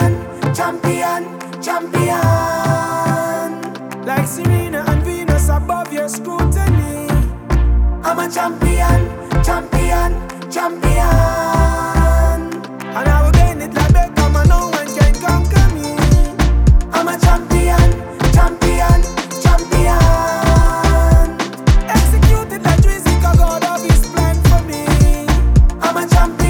champion, champion. Like Serena and Venus above your scrutiny. I'm a champion, champion, champion. And I will gain it like Beckham and no one can conquer me. I'm a champion, champion, champion. Executed like Drizzy, God of his plan for me. I'm a champion.